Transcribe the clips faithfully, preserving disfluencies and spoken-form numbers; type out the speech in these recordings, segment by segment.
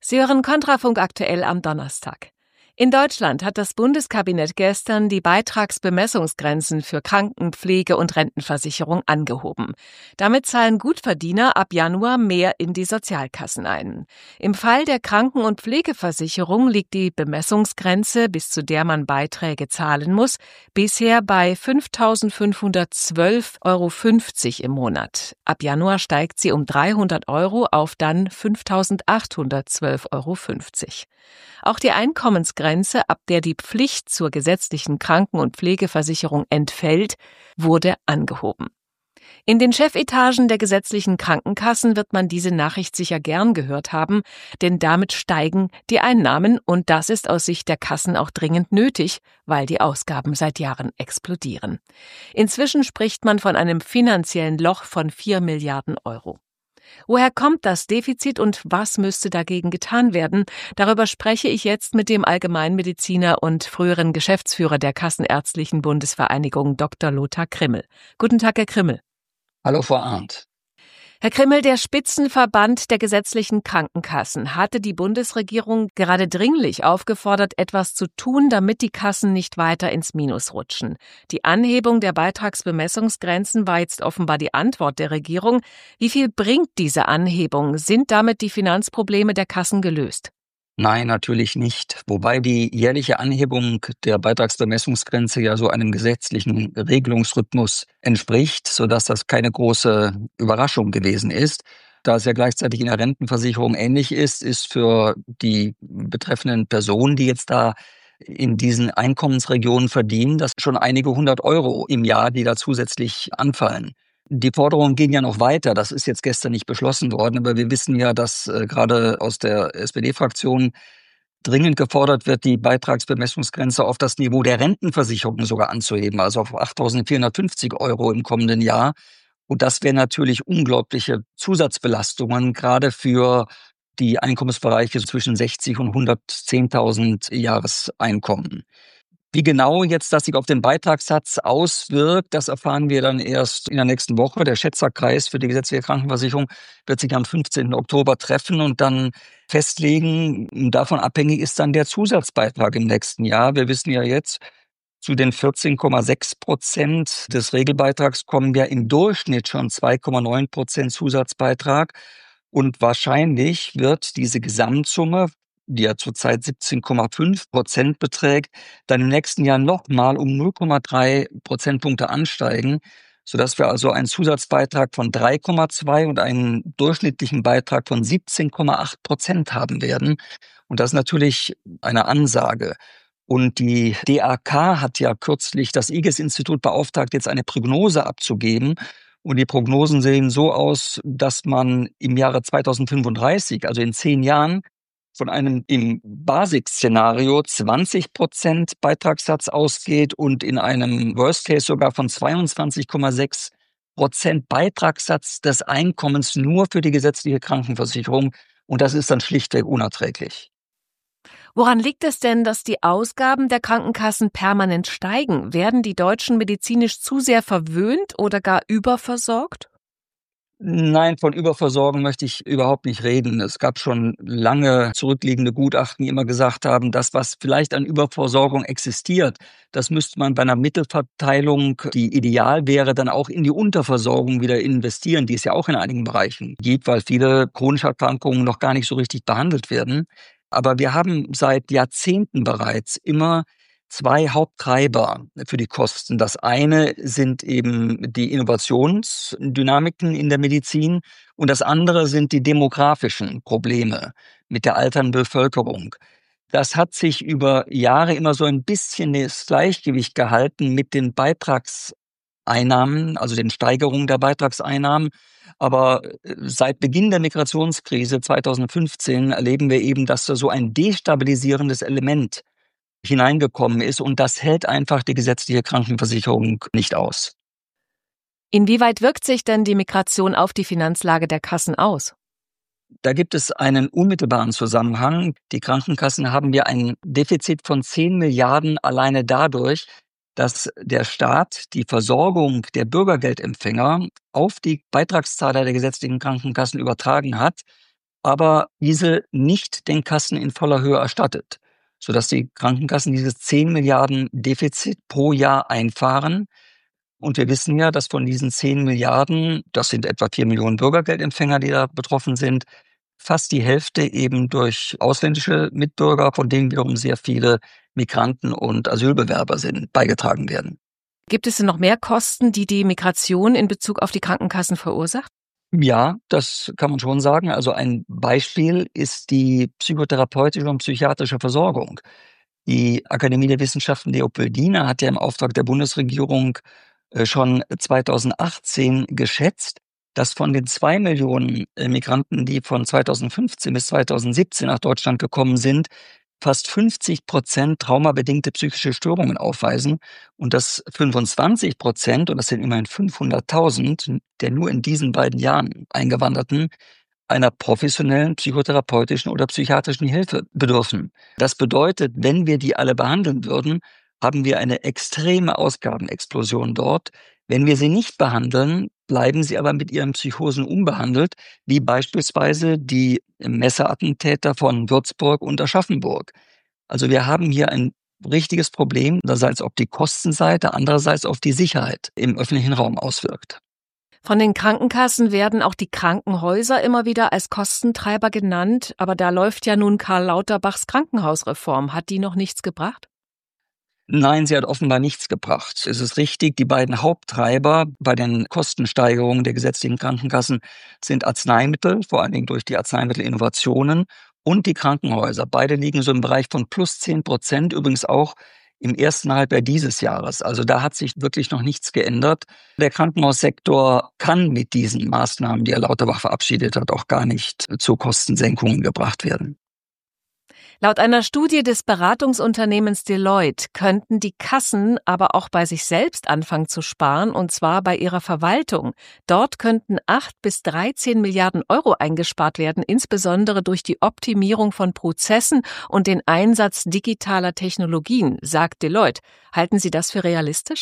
Sie hören Kontrafunk aktuell am Donnerstag. In Deutschland hat das Bundeskabinett gestern die Beitragsbemessungsgrenzen für Krankenpflege und Rentenversicherung angehoben. Damit zahlen Gutverdiener ab Januar mehr in die Sozialkassen ein. Im Fall der Kranken- und Pflegeversicherung liegt die Bemessungsgrenze, bis zu der man Beiträge zahlen muss, bisher bei fünftausendfünfhundertzwölf Euro fünfzig im Monat. Ab Januar steigt sie um dreihundert Euro auf dann fünftausendachthundertzwölf Euro fünfzig. Auch die Einkommensgrenze, ab der die Pflicht zur gesetzlichen Kranken- und Pflegeversicherung entfällt, wurde angehoben. In den Chefetagen der gesetzlichen Krankenkassen wird man diese Nachricht sicher gern gehört haben, denn damit steigen die Einnahmen und das ist aus Sicht der Kassen auch dringend nötig, weil die Ausgaben seit Jahren explodieren. Inzwischen spricht man von einem finanziellen Loch von vier Milliarden Euro. Woher kommt das Defizit und was müsste dagegen getan werden? Darüber spreche ich jetzt mit dem Allgemeinmediziner und früheren Geschäftsführer der Kassenärztlichen Bundesvereinigung Doktor Lothar Krimmel. Guten Tag, Herr Krimmel. Hallo, Frau Arndt. Herr Krimmel, der Spitzenverband der gesetzlichen Krankenkassen hatte die Bundesregierung gerade dringlich aufgefordert, etwas zu tun, damit die Kassen nicht weiter ins Minus rutschen. Die Anhebung der Beitragsbemessungsgrenzen war jetzt offenbar die Antwort der Regierung. Wie viel bringt diese Anhebung? Sind damit die Finanzprobleme der Kassen gelöst? Nein, natürlich nicht. Wobei die jährliche Anhebung der Beitragsbemessungsgrenze ja so einem gesetzlichen Regelungsrhythmus entspricht, sodass das keine große Überraschung gewesen ist. Da es ja gleichzeitig in der Rentenversicherung ähnlich ist, ist für die betreffenden Personen, die jetzt da in diesen Einkommensregionen verdienen, das schon einige hundert Euro im Jahr, die da zusätzlich anfallen. Die Forderungen gehen ja noch weiter. Das ist jetzt gestern nicht beschlossen worden, aber wir wissen ja, dass äh, gerade aus der S P D-Fraktion dringend gefordert wird, die Beitragsbemessungsgrenze auf das Niveau der Rentenversicherung sogar anzuheben, also auf achttausendvierhundertfünfzig Euro im kommenden Jahr. Und das wären natürlich unglaubliche Zusatzbelastungen, gerade für die Einkommensbereiche zwischen sechzig und hundertzehntausend Jahreseinkommen. Wie genau jetzt das sich auf den Beitragssatz auswirkt, das erfahren wir dann erst in der nächsten Woche. Der Schätzerkreis für die gesetzliche Krankenversicherung wird sich am fünfzehnten Oktober treffen und dann festlegen. Davon abhängig ist dann der Zusatzbeitrag im nächsten Jahr. Wir wissen ja jetzt, zu den vierzehn Komma sechs Prozent des Regelbeitrags kommen ja im Durchschnitt schon zwei Komma neun Prozent Zusatzbeitrag. Und wahrscheinlich wird diese Gesamtsumme, die ja zurzeit siebzehn Komma fünf Prozent beträgt, dann im nächsten Jahr nochmal um null Komma drei Prozentpunkte ansteigen, sodass wir also einen Zusatzbeitrag von drei Komma zwei und einen durchschnittlichen Beitrag von siebzehn Komma acht Prozent haben werden. Und das ist natürlich eine Ansage. Und die D A K hat ja kürzlich das I G E S-Institut beauftragt, jetzt eine Prognose abzugeben. Und die Prognosen sehen so aus, dass man im Jahre zweitausendfünfunddreißig, also in zehn Jahren, von einem im Basic-Szenario zwanzig Prozent Beitragssatz ausgeht und in einem Worst Case sogar von zweiundzwanzig Komma sechs Prozent Beitragssatz des Einkommens nur für die gesetzliche Krankenversicherung. Und das ist dann schlichtweg unerträglich. Woran liegt es denn, dass die Ausgaben der Krankenkassen permanent steigen? Werden die Deutschen medizinisch zu sehr verwöhnt oder gar überversorgt? Nein, von Überversorgung möchte ich überhaupt nicht reden. Es gab schon lange zurückliegende Gutachten, die immer gesagt haben, das, was vielleicht an Überversorgung existiert, das müsste man bei einer Mittelverteilung, die ideal wäre, dann auch in die Unterversorgung wieder investieren, die es ja auch in einigen Bereichen gibt, weil viele chronische Erkrankungen noch gar nicht so richtig behandelt werden. Aber wir haben seit Jahrzehnten bereits immer zwei Haupttreiber für die Kosten. Das eine sind eben die Innovationsdynamiken in der Medizin und das andere sind die demografischen Probleme mit der alternden Bevölkerung. Das hat sich über Jahre immer so ein bisschen das Gleichgewicht gehalten mit den Beitragseinnahmen, also den Steigerungen der Beitragseinnahmen. Aber seit Beginn der Migrationskrise zweitausendfünfzehn erleben wir eben, dass da so ein destabilisierendes Element hineingekommen ist und das hält einfach die gesetzliche Krankenversicherung nicht aus. Inwieweit wirkt sich denn die Migration auf die Finanzlage der Kassen aus? Da gibt es einen unmittelbaren Zusammenhang. Die Krankenkassen haben ja ein Defizit von zehn Milliarden alleine dadurch, dass der Staat die Versorgung der Bürgergeldempfänger auf die Beitragszahler der gesetzlichen Krankenkassen übertragen hat. aber diese nicht den Kassen in voller Höhe erstattet, sodass die Krankenkassen dieses zehn Milliarden Defizit pro Jahr einfahren. Und wir wissen ja, dass von diesen zehn Milliarden, das sind etwa vier Millionen Bürgergeldempfänger, die da betroffen sind, fast die Hälfte eben durch ausländische Mitbürger, von denen wiederum sehr viele Migranten und Asylbewerber sind, beigetragen werden. Gibt es denn noch mehr Kosten, die die Migration in Bezug auf die Krankenkassen verursacht? Ja, das kann man schon sagen. Also ein Beispiel ist die psychotherapeutische und psychiatrische Versorgung. Die Akademie der Wissenschaften Leopoldina hat ja im Auftrag der Bundesregierung äh, schon zweitausendachtzehn geschätzt, dass von den zwei Millionen äh, Migranten, die von zweitausendfünfzehn bis zweitausendsiebzehn nach Deutschland gekommen sind, fast fünfzig Prozent traumabedingte psychische Störungen aufweisen und dass fünfundzwanzig Prozent, und das sind immerhin fünfhunderttausend, der nur in diesen beiden Jahren Eingewanderten, einer professionellen psychotherapeutischen oder psychiatrischen Hilfe bedürfen. Das bedeutet, wenn wir die alle behandeln würden, haben wir eine extreme Ausgabenexplosion dort. Wenn wir sie nicht behandeln, bleiben sie aber mit ihren Psychosen unbehandelt, wie beispielsweise die Messerattentäter von Würzburg und Aschaffenburg. Also wir haben hier ein richtiges Problem, einerseits auf die Kostenseite, andererseits auf die Sicherheit im öffentlichen Raum auswirkt. Von den Krankenkassen werden auch die Krankenhäuser immer wieder als Kostentreiber genannt, aber da läuft ja nun Karl Lauterbachs Krankenhausreform. Hat die noch nichts gebracht? Nein, sie hat offenbar nichts gebracht. Es ist richtig, die beiden Haupttreiber bei den Kostensteigerungen der gesetzlichen Krankenkassen sind Arzneimittel, vor allen Dingen durch die Arzneimittelinnovationen, und die Krankenhäuser. Beide liegen so im Bereich von plus zehn Prozent, übrigens auch im ersten Halbjahr dieses Jahres. Also da hat sich wirklich noch nichts geändert. Der Krankenhaussektor kann mit diesen Maßnahmen, die Herr Lauterbach verabschiedet hat, auch gar nicht zu Kostensenkungen gebracht werden. Laut einer Studie des Beratungsunternehmens Deloitte könnten die Kassen aber auch bei sich selbst anfangen zu sparen, und zwar bei ihrer Verwaltung. Dort könnten acht bis dreizehn Milliarden Euro eingespart werden, insbesondere durch die Optimierung von Prozessen und den Einsatz digitaler Technologien, sagt Deloitte. Halten Sie das für realistisch?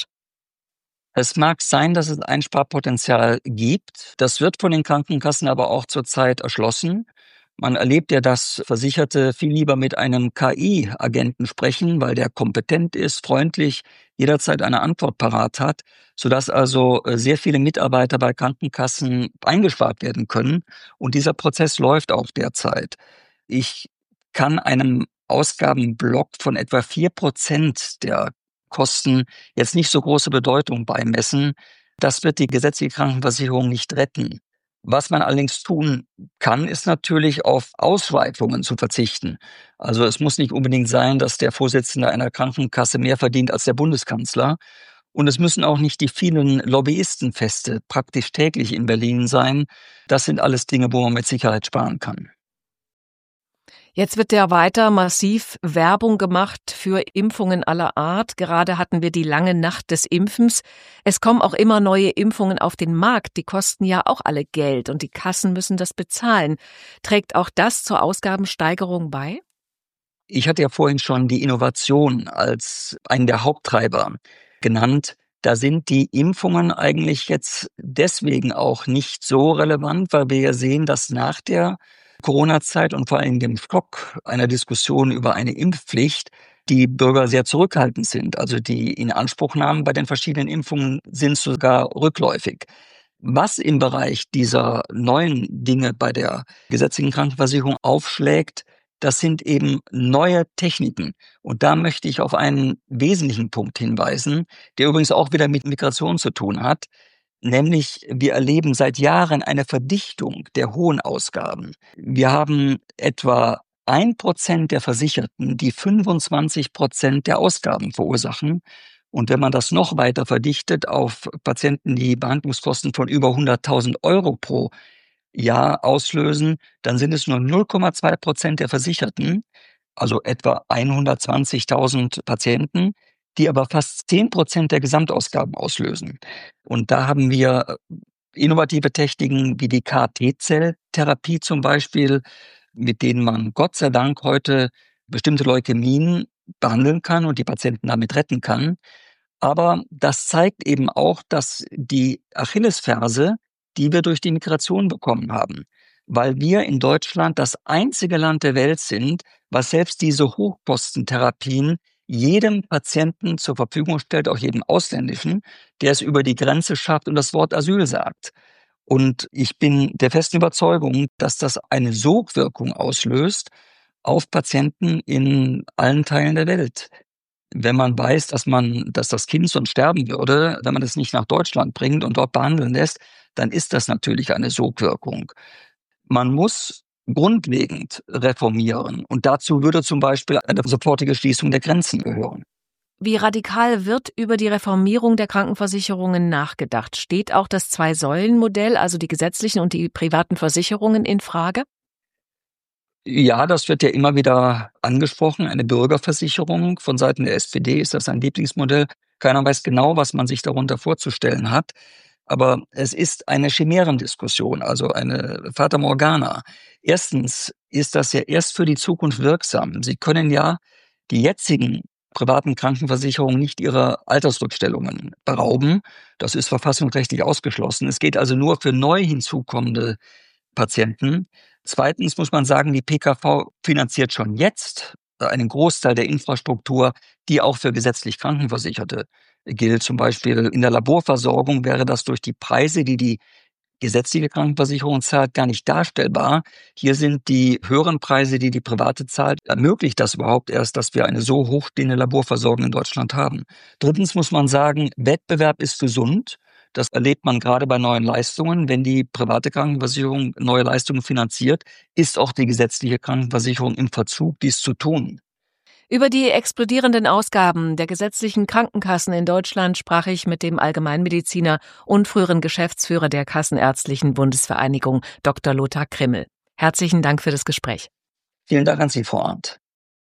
Es mag sein, dass es Einsparpotenzial gibt. Das wird von den Krankenkassen aber auch zurzeit erschlossen. Man erlebt ja, dass Versicherte viel lieber mit einem K I-Agenten sprechen, weil der kompetent ist, freundlich, jederzeit eine Antwort parat hat, sodass also sehr viele Mitarbeiter bei Krankenkassen eingespart werden können. Und dieser Prozess läuft auch derzeit. Ich kann einem Ausgabenblock von etwa vier Prozent der Kosten jetzt nicht so große Bedeutung beimessen. Das wird die gesetzliche Krankenversicherung nicht retten. Was man allerdings tun kann, ist natürlich auf Ausschweifungen zu verzichten. Also es muss nicht unbedingt sein, dass der Vorsitzende einer Krankenkasse mehr verdient als der Bundeskanzler. Und es müssen auch nicht die vielen Lobbyistenfeste praktisch täglich in Berlin sein. Das sind alles Dinge, wo man mit Sicherheit sparen kann. Jetzt wird ja weiter massiv Werbung gemacht für Impfungen aller Art. Gerade hatten wir die lange Nacht des Impfens. Es kommen auch immer neue Impfungen auf den Markt. Die kosten ja auch alle Geld und die Kassen müssen das bezahlen. Trägt auch das zur Ausgabensteigerung bei? Ich hatte ja vorhin schon die Innovation als einen der Haupttreiber genannt. Da sind die Impfungen eigentlich jetzt deswegen auch nicht so relevant, weil wir ja sehen, dass nach der Corona-Zeit und vor allem dem Schock einer Diskussion über eine Impfpflicht die Bürger sehr zurückhaltend sind. Also die Inanspruchnahmen bei den verschiedenen Impfungen sind sogar rückläufig. Was im Bereich dieser neuen Dinge bei der gesetzlichen Krankenversicherung aufschlägt, das sind eben neue Techniken. Und da möchte ich auf einen wesentlichen Punkt hinweisen, der übrigens auch wieder mit Migration zu tun hat. Nämlich, wir erleben seit Jahren eine Verdichtung der hohen Ausgaben. Wir haben etwa ein Prozent der Versicherten, die fünfundzwanzig Prozent der Ausgaben verursachen. Und wenn man das noch weiter verdichtet auf Patienten, die Behandlungskosten von über hunderttausend Euro pro Jahr auslösen, dann sind es nur null Komma zwei Prozent der Versicherten, also etwa hundertzwanzigtausend Patienten, die aber fast zehn Prozent der Gesamtausgaben auslösen. Und da haben wir innovative Techniken wie die K T-Zelltherapie zum Beispiel, mit denen man Gott sei Dank heute bestimmte Leukämien behandeln kann und die Patienten damit retten kann. Aber das zeigt eben auch, dass die Achillesferse, die wir durch die Migration bekommen haben, weil wir in Deutschland das einzige Land der Welt sind, was selbst diese Hochkostentherapien jedem Patienten zur Verfügung stellt, auch jedem Ausländischen, der es über die Grenze schafft und das Wort Asyl sagt. Und ich bin der festen Überzeugung, dass das eine Sogwirkung auslöst auf Patienten in allen Teilen der Welt. Wenn man weiß, dass man, dass das Kind sonst sterben würde, wenn man es nicht nach Deutschland bringt und dort behandeln lässt, dann ist das natürlich eine Sogwirkung. Man muss grundlegend reformieren und dazu würde zum Beispiel eine sofortige Schließung der Grenzen gehören. Wie radikal wird über die Reformierung der Krankenversicherungen nachgedacht? Steht auch das Zwei-Säulen-Modell, also die gesetzlichen und die privaten Versicherungen, in Frage? Ja, das wird ja immer wieder angesprochen, eine Bürgerversicherung. Von Seiten der S P D ist das ein Lieblingsmodell. Keiner weiß genau, was man sich darunter vorzustellen hat. Aber es ist eine Chimären-Diskussion, also eine Fata Morgana. Erstens ist das ja erst für die Zukunft wirksam. Sie können ja die jetzigen privaten Krankenversicherungen nicht ihrer Altersrückstellungen berauben. Das ist verfassungsrechtlich ausgeschlossen. Es geht also nur für neu hinzukommende Patienten. Zweitens muss man sagen, die P K V finanziert schon jetzt einen Großteil der Infrastruktur, die auch für gesetzlich Krankenversicherte gilt. Zum Beispiel in der Laborversorgung wäre das durch die Preise, die die gesetzliche Krankenversicherung zahlt, gar nicht darstellbar. Hier sind die höheren Preise, die die private zahlt, ermöglicht das überhaupt erst, dass wir eine so hochstehende Laborversorgung in Deutschland haben. Drittens muss man sagen, Wettbewerb ist gesund. Das erlebt man gerade bei neuen Leistungen. Wenn die private Krankenversicherung neue Leistungen finanziert, ist auch die gesetzliche Krankenversicherung im Verzug, dies zu tun. Über die explodierenden Ausgaben der gesetzlichen Krankenkassen in Deutschland sprach ich mit dem Allgemeinmediziner und früheren Geschäftsführer der Kassenärztlichen Bundesvereinigung, Doktor Lothar Krimmel. Herzlichen Dank für das Gespräch. Vielen Dank an Sie, Frau Arndt.